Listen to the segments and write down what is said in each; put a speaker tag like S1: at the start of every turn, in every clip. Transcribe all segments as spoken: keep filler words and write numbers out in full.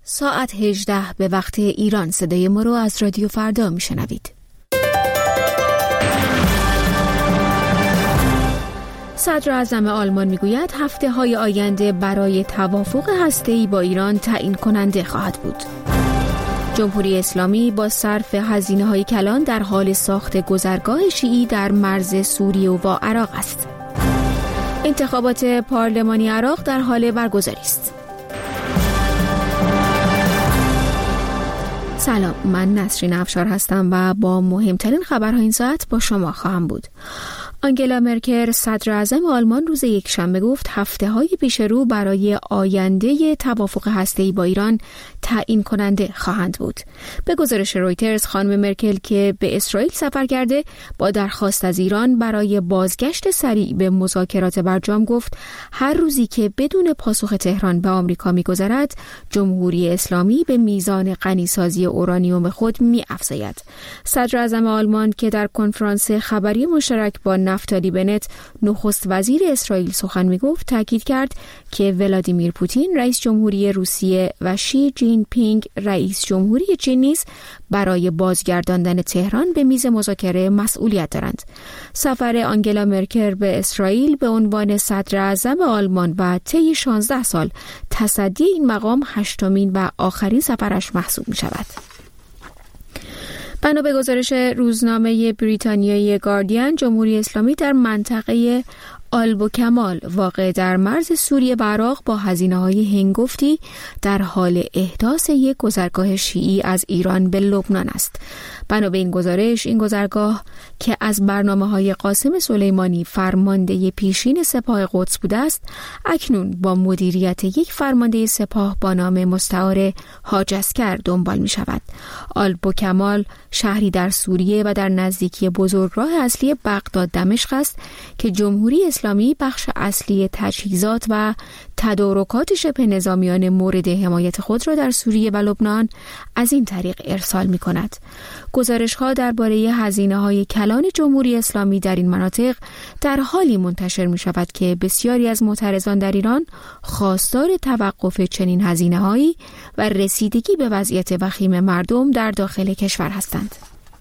S1: ساعت هجده به وقت ایران. صدای ما رو از رادیو فردا میشنوید. صدر اعظم آلمان میگوید هفته های آینده برای توافق هسته‌ای با ایران تعیین کننده خواهد بود. جمهوری اسلامی با صرف هزینه های کلان در حال ساخت گذرگاه شیعی در مرز سوریه و عراق است. انتخابات پارلمانی عراق در حال برگزاری است. سلام، من نسرین افشار هستم و با مهمترین خبرهای این ساعت با شما خواهم بود. آنگلا مرکل صدر اعظم آلمان روز یکشنبه گفت هفته‌های پیش رو برای آینده توافق هسته‌ای با ایران تعیین کننده خواهند بود. به گزارش رویترز، خانم مرکل که به اسرائیل سفر کرده با درخواست از ایران برای بازگشت سریع به مذاکرات برجام گفت هر روزی که بدون پاسخ تهران به آمریکا می‌گذرد، جمهوری اسلامی به میزان غنیسازی اورانیوم خود می‌افزاید. صدر اعظم آلمان که در کنفرانس خبری مشترک با نفتالی بنت نخست وزیر اسرائیل سخن می‌گفت، تاکید کرد که ولادیمیر پوتین رئیس جمهوری روسیه و شی جین پینگ رئیس جمهوری چین نیز برای بازگرداندن تهران به میز مذاکره مسئولیت دارند. سفر آنگلا مرکل به اسرائیل به عنوان صدر اعظم آلمان و طی شانزده سال تصدی این مقام هشتمین و آخرین سفرش محسوب می‌شود. بنا به گزارش روزنامه بریتانیایی گاردین، جمهوری اسلامی در منطقه آلبوکمال واقع در مرز سوریه و عراق با هزینه‌های هنگفتی در حال احداث یک گذرگاه شیعی از ایران به لبنان است. بنا به این گزارش، این گذرگاه که از برنامه‌های قاسم سلیمانی فرمانده پیشین سپاه قدس بوده است، اکنون با مدیریت یک فرمانده سپاه با نام مستعار حاج عسکر دنبال می‌شود. آلبوکمال شهری در سوریه و در نزدیکی بزرگراه اصلی بغداد دمشق است که جمهوری اسلامی بخش اصلی تجهیزات و تدارکات شبه نظامیان مورد حمایت خود را در سوریه و لبنان از این طریق ارسال می کند. گزارش‌ها درباره هزینه‌های کلان جمهوری اسلامی در این مناطق در حالی منتشر می شود که بسیاری از معترضان در ایران خواستار توقف چنین هزینه‌هایی و رسیدگی به وضعیت وخیم مردم در داخل کشور هستند.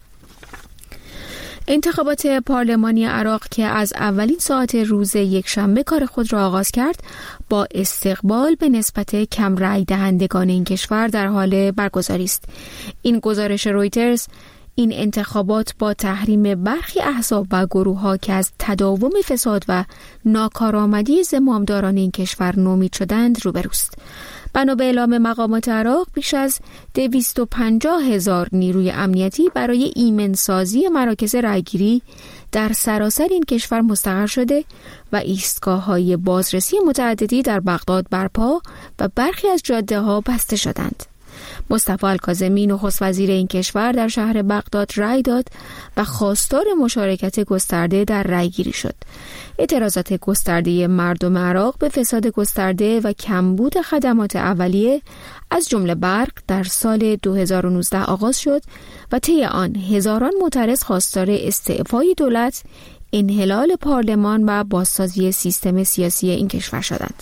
S1: انتخابات پارلمانی عراق که از اولین ساعت روز یکشنبه کار خود را آغاز کرد، با استقبال به نسبت کم رأی دهندگان این کشور در حال برگزاری است. این گزارش رویترز این انتخابات با تحریم برخی احزاب و گروه‌ها که از تداوم فساد و ناکارآمدی زمامداران این کشور نومید شدند روبروست. بنا به اعلام مقامات عراق، بیش از دویست و پنجاه هزار نیروی امنیتی برای ایمنسازی مراکز رأیگیری در سراسر این کشور مستقر شده و ایستگاه‌های بازرسی متعددی در بغداد برپا و برخی از جاده‌ها بسته شدند. مصطفی الکاظمی نخست وزیر این کشور در شهر بغداد رأی داد و خواستار مشارکت گسترده در رأیگیری شد. اعتراضات گسترده مردم عراق به فساد گسترده و کمبود خدمات اولیه از جمله برق در سال دو هزار و نوزده آغاز شد و طی آن هزاران معترض خواستار استعفای دولت، انحلال پارلمان و بازسازی سیستم سیاسی این کشور شدند.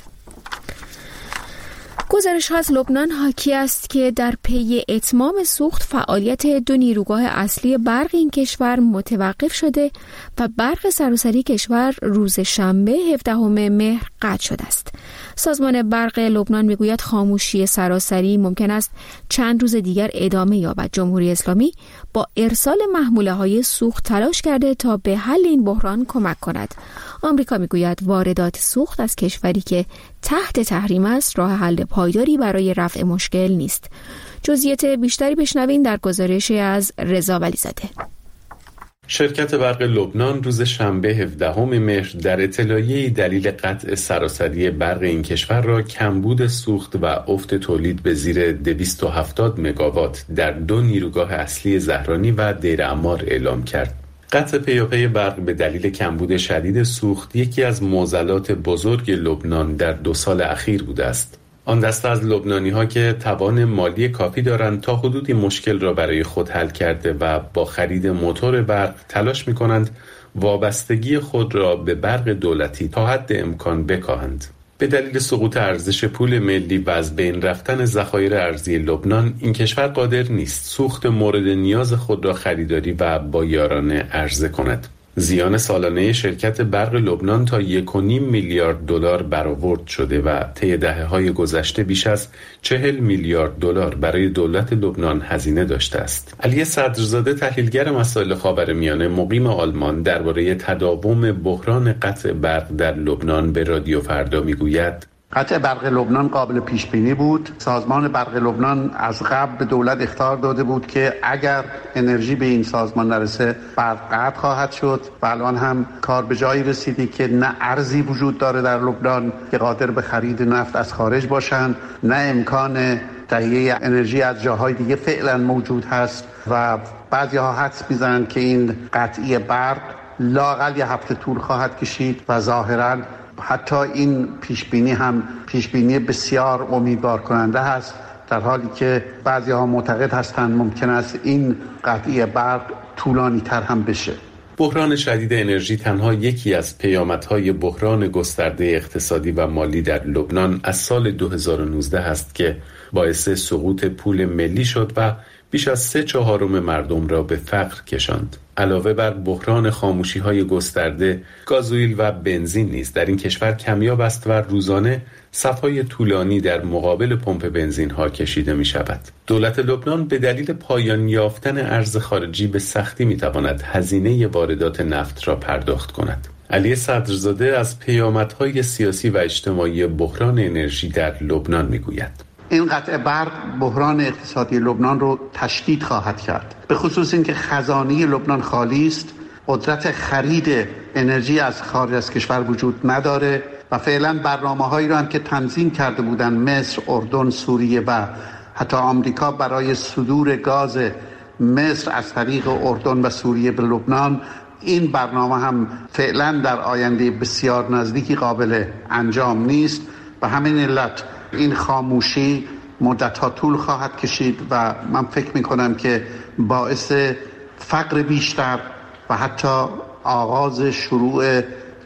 S1: گزارش ها از لبنان حاکی است که در پی اتمام سوخت فعالیت دو نیروگاه اصلی برق این کشور متوقف شده و برق سراسری کشور روز شنبه هفدهم مهر قطع شده است. سازمان برق لبنان میگوید خاموشی سراسری ممکن است چند روز دیگر ادامه یابد. جمهوری اسلامی با ارسال محموله های سوخت تلاش کرده تا به حل این بحران کمک کند. آمریکا میگوید واردات سوخت از کشوری که تحت تحریم است راه حل پایداری برای رفع مشکل نیست. جزئیات بیشتری بشنوین در گزارشی از رضا ولیزاده.
S2: شرکت برق لبنان روز شنبه هفدهم مهر در اطلاعیه‌ای دلیل قطع سراسری برق این کشور را کمبود سوخت و افت تولید به زیر دویست و هفتاد مگاوات در دو نیروگاه اصلی زهرانی و دیر عمار اعلام کرد. قطع پیاپی برق به دلیل کمبود شدید سوخت یکی از معضلات بزرگ لبنان در دو سال اخیر بوده است. آن دسته از لبنانی‌ها که توان مالی کافی دارند تا حدودی مشکل را برای خود حل کرده و با خرید موتور برق تلاش می‌کنند وابستگی خود را به برق دولتی تا حد امکان بکاهند. به دلیل سقوط ارزش پول ملی و از بین رفتن ذخایر ارزی لبنان، این کشور قادر نیست سوخت مورد نیاز خود را خریداری و بایارانه عرضه کند. زیان سالانه شرکت برق لبنان تا یک و نیم میلیارد دلار برآورد شده و طی دهه‌های گذشته بیش از چهل میلیارد دلار برای دولت لبنان هزینه داشته است. علی صدرزاده، تحلیلگر مسائل خاورمیانه مقیم آلمان، درباره تداوم بحران قطع برق در لبنان به رادیو فردا میگوید:
S3: قطع برق لبنان قابل پیش بینی بود. سازمان برق لبنان از قبل به دولت اخطار داده بود که اگر انرژی به این سازمان نرسه برق قطع خواهد شد و الان هم کار به جایی رسیدی که نه ارزی وجود داره در لبنان که قادر به خرید نفت از خارج باشن، نه امکان تهیه انرژی از جاهای دیگه فعلا موجود هست و بعضی‌ها حدس میزنن که این قطعی برق لااقل یه هفته طول خواهد کشید و ظاهراً حتی این پیشبینی هم پیشبینی بسیار امیدوار کننده هست، در حالی که بعضی ها معتقد هستند ممکن است این قطعی برق طولانی تر هم بشه.
S2: بحران شدید انرژی تنها یکی از پیامدهای بحران گسترده اقتصادی و مالی در لبنان از سال دو هزار و نوزده است که باعث سقوط پول ملی شد و بیش از سه چهارم مردم را به فقر کشاند. علاوه بر بحران خاموشی‌های گسترده، گازوئیل و بنزین نیز در این کشور کمیاب است و روزانه صف‌های طولانی در مقابل پمپ بنزین‌ها کشیده می‌شود. دولت لبنان به دلیل پایان یافتن ارز خارجی به سختی می‌تواند هزینه واردات نفت را پرداخت کند. علی صدرزاده از پیامدهای سیاسی و اجتماعی بحران انرژی در لبنان می‌گوید:
S3: این قطع برق بحران اقتصادی لبنان رو تشدید خواهد کرد، به خصوص اینکه خزانه لبنان خالی است، قدرت خرید انرژی از خارج از کشور وجود نداره و فعلا برنامه‌هایی رو هم که تنظیم کرده بودن مصر، اردن، سوریه و حتی آمریکا برای صدور گاز مصر از طریق اردن و سوریه به لبنان، این برنامه هم فعلا در آینده بسیار نزدیکی قابل انجام نیست و همین علت این خاموشی مدت‌ها طول خواهد کشید و من فکر می‌کنم که باعث فقر بیشتر و حتی آغاز شروع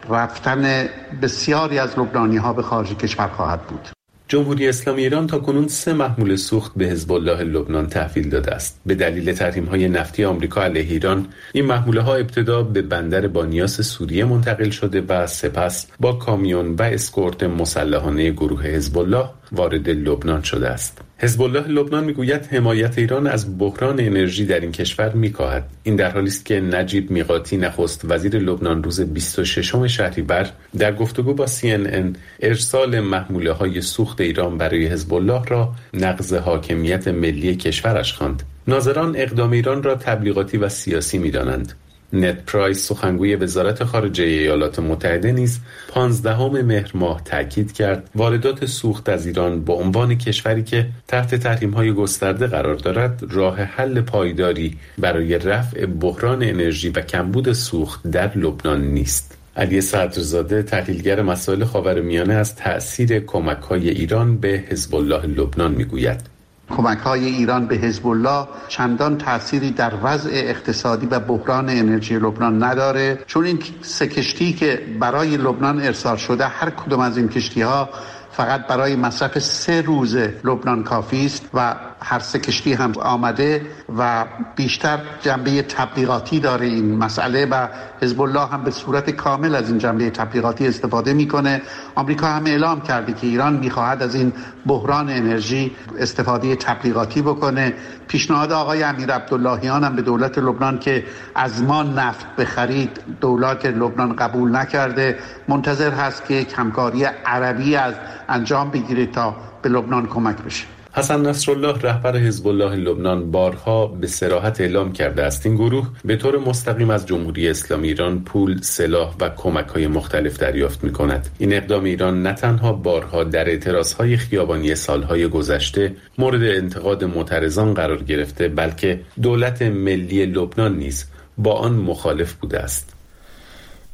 S3: رفتن بسیاری از لبنانی‌ها به خارج کشور خواهد بود.
S2: جمهوری اسلامی ایران تاکنون سه محموله سوخت به حزب الله لبنان تحویل داده است. به دلیل تحریم‌های نفتی آمریکا علیه ایران، این محموله‌ها ابتدا به بندر بانیاس سوریه منتقل شده و سپس با کامیون و اسکورت مسلحانه گروه حزب الله وارد لبنان شده است. حزب الله لبنان میگوید حمایت ایران از بحران انرژی در این کشور میکاهد. این در حالی است که نجیب میقاتی، نخست وزیر لبنان، روز بیست و ششم شهریور در گفتگو با سی ان ان ارسال محموله‌های سوخت ایران برای حزب الله را نقض حاکمیت ملی کشورش خواند. ناظران اقدام ایران را تبلیغاتی و سیاسی می‌دانند. نت پرایس، سخنگوی وزارت خارجه ایالات متحده، نیز پانزدهم مهر ماه تاکید کرد واردات سوخت از ایران به عنوان کشوری که تحت تحریم‌های گسترده قرار دارد راه حل پایداری برای رفع بحران انرژی و کمبود سوخت در لبنان نیست. علی صدرزاده، تحلیلگر مسائل خاورمیانه، از تأثیر کمک‌های ایران به حزب الله لبنان می‌گوید:
S3: کمک‌های ایران به حزب الله چندان تأثیری در وضع اقتصادی و بحران انرژی لبنان نداره، چون این سه کشتی که برای لبنان ارسال شده، هر کدوم از این کشتی‌ها فقط برای مصرف سه روز لبنان کافی است و هر سه کشتی هم آمده و بیشتر جنبه تبلیغاتی داره این مسئله و حزب الله هم به صورت کامل از این جنبه تبلیغاتی استفاده میکنه. آمریکا هم اعلام کرده که ایران میخواهد از این بحران انرژی استفاده تبلیغاتی بکنه. پیشنهاد آقای امیر عبداللهیان هم به دولت لبنان که از ما نفت بخرید، دولت لبنان قبول نکرده، منتظر هست که همکاری عربی از انجام بگیره تا به لبنان کمک بشه.
S2: حسن نصرالله، رهبر حزب الله لبنان، بارها به صراحت اعلام کرده است این گروه به طور مستقیم از جمهوری اسلامی ایران پول، سلاح و کمک‌های مختلف دریافت می‌کند. این اقدام ایران نه تنها بارها در اعتراض‌های خیابانی سال‌های گذشته مورد انتقاد معترضان قرار گرفته، بلکه دولت ملی لبنان نیز با آن مخالف بوده است.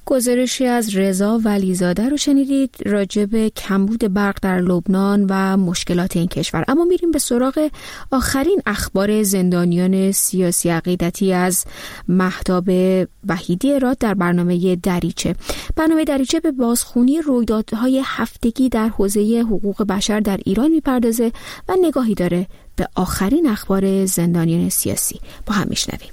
S1: گزارشی از رضا ولیزاده رو شنیدید راجع به کمبود برق در لبنان و مشکلات این کشور. اما میریم به سراغ آخرین اخبار زندانیان سیاسی عقیدتی از مهتاب وحیدی اراد در برنامه دریچه. برنامه دریچه به بازخوانی رویدادهای هفتگی در حوزه حقوق بشر در ایران میپردازه و نگاهی داره به آخرین اخبار زندانیان سیاسی. با هم میشنویم.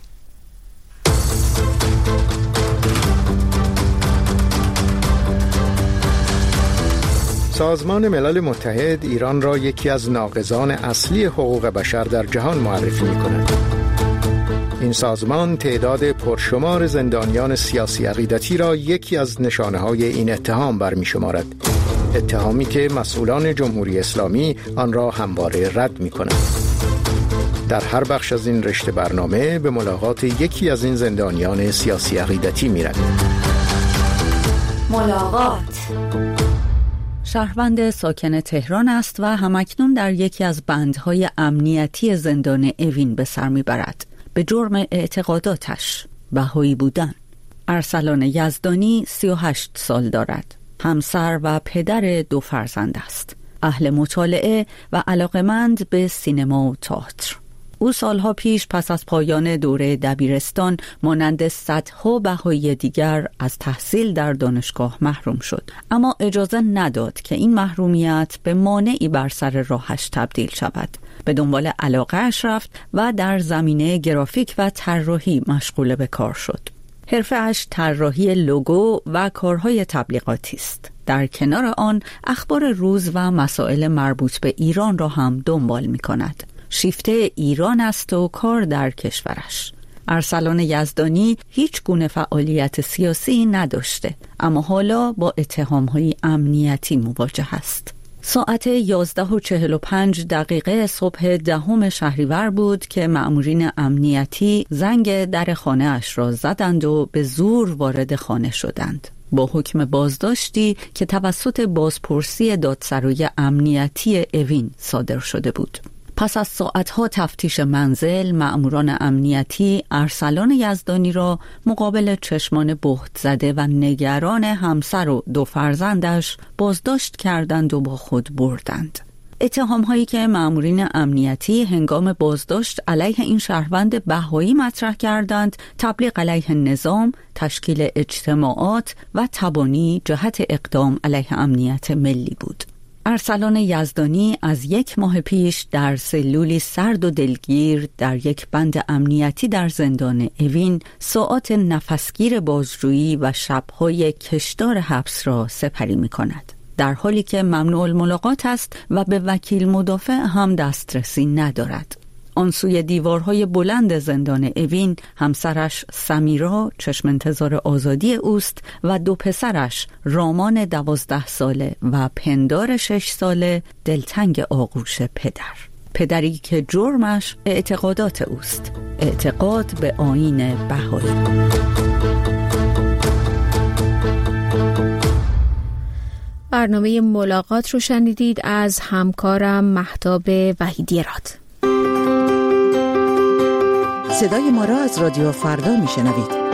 S4: سازمان ملل متحد ایران را یکی از ناقضان اصلی حقوق بشر در جهان معرفی می‌کند. این سازمان تعداد پرشمار زندانیان سیاسی عقیدتی را یکی از نشانه‌های این اتهام برمی‌شمارد. اتهامی که مسئولان جمهوری اسلامی آن را همواره رد می‌کنند. در هر بخش از این رشته برنامه به ملاقات یکی از این زندانیان سیاسی عقیدتی می‌رویم.
S5: ملاقات شهروند ساکن تهران است و همکنون در یکی از بندهای امنیتی زندان اوین به سر میبرد به جرم اعتقاداتش بهایی بودن. ارسلان یزدانی سی و هشت سال دارد. همسر و پدر دو فرزند است. اهل مطالعه و علاقمند به سینما و تئاتر. او سالها پیش پس از پایان دوره دبیرستان مانند صدها بهایی دیگر از تحصیل در دانشگاه محروم شد، اما اجازه نداد که این محرومیت به مانعی بر سر راهش تبدیل شود. به دنبال علاقه‌اش رفت و در زمینه گرافیک و طراحی مشغول به کار شد. حرفه‌اش طراحی لوگو و کارهای تبلیغاتی است. در کنار آن اخبار روز و مسائل مربوط به ایران را هم دنبال می‌کند. شیفته ایران است و کار در کشورش. ارسلان یزدانی هیچ گونه فعالیت سیاسی نداشته، اما حالا با اتهام‌های امنیتی مواجه است. ساعت یازده و چهل و پنج دقیقه صبح دهم شهریور بود که مأمورین امنیتی زنگ در خانه اش را زدند و به زور وارد خانه شدند. با حکم بازداشتی که توسط بازپرسی دادسرای امنیتی اوین صادر شده بود. پس از ساعتها تفتیش منزل، مأموران امنیتی ارسلان یزدانی را مقابل چشمان بهت زده و نگران همسر و دو فرزندش بازداشت کردند و با خود بردند. اتهام هایی که مأمورین امنیتی هنگام بازداشت علیه این شهروند بهایی مطرح کردند، تبلیغ علیه نظام، تشکیل اجتماعات و تبانی جهت اقدام علیه امنیت ملی بود. ارسلان یزدانی از یک ماه پیش در سلولی سرد و دلگیر در یک بند امنیتی در زندان اوین ساعات نفسگیر بازجویی و شب‌های کشدار حبس را سپری می‌کند، در حالی که ممنوع الملاقات است و به وکیل مدافع هم دسترسی ندارد. آن سوی دیوارهای بلند زندان اوین همسرش سمیرا چشم انتظار آزادی اوست و دو پسرش رامان دوازده ساله و پندار شش ساله دلتنگ آغوش پدر. پدری که جرمش اعتقادات اوست، اعتقاد به آیین بهایی.
S1: برنامه ملاقات رو شنیدید از همکارم مهتاب وحیدی اراد.
S6: صدای ما را از رادیو فردا میشنوید.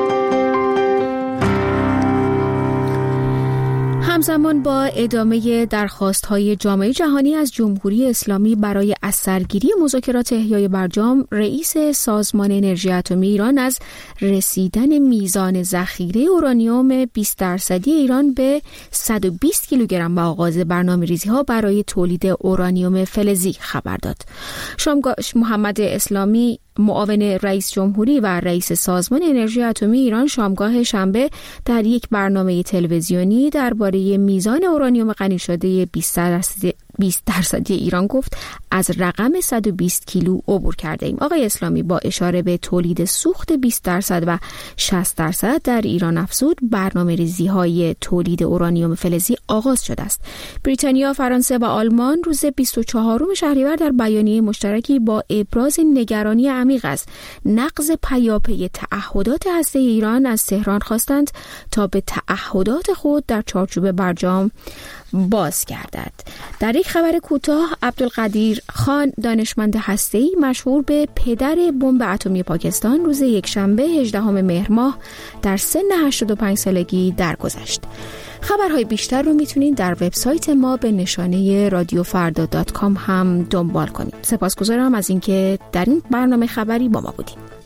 S1: همزمان با ادامه درخواست‌های جامعه جهانی از جمهوری اسلامی برای از سرگیری مذاکرات احیای برجام، رئیس سازمان انرژی اتمی ایران از رسیدن میزان ذخیره اورانیوم بیست درصدی ایران به صد و بیست کیلوگرم و آغاز برنامه‌ریزی‌ها برای تولید اورانیوم فلزی خبر داد. شامگاه محمد اسلامی معاون رئیس جمهوری و رئیس سازمان انرژی اتمی ایران شامگاه شنبه در یک برنامه تلویزیونی درباره میزان اورانیوم غنی شده بیست درصدی ایران گفت از رقم صد و بیست کیلو عبور کرده ایم. آقای اسلامی با اشاره به تولید سوخت بیست درصد و شصت درصد در ایران افزود برنامه‌ریزی های تولید اورانیوم فلزی آغاز شده است. بریتانیا، فرانسه و آلمان روز بیست و چهارم شهریور در بیانیه مشترکی با ابراز نگرانی عمیق از نقض پیاپی تعهدات هسته ایران از تهران خواستند تا به تعهدات خود در چارچوب برجام باز گردد. در یک خبر کوتاه، عبدالقدیر خان دانشمند هسته‌ای مشهور به پدر بمب اتمی پاکستان روز یکشنبه هجدهم مهر ماه در سن هشتاد و پنج سالگی درگذشت. خبرهای بیشتر رو میتونید در وبسایت ما به نشانه رادیو فردا دات کام هم دنبال کنید. سپاسگزارم از اینکه در این برنامه خبری با ما بودید.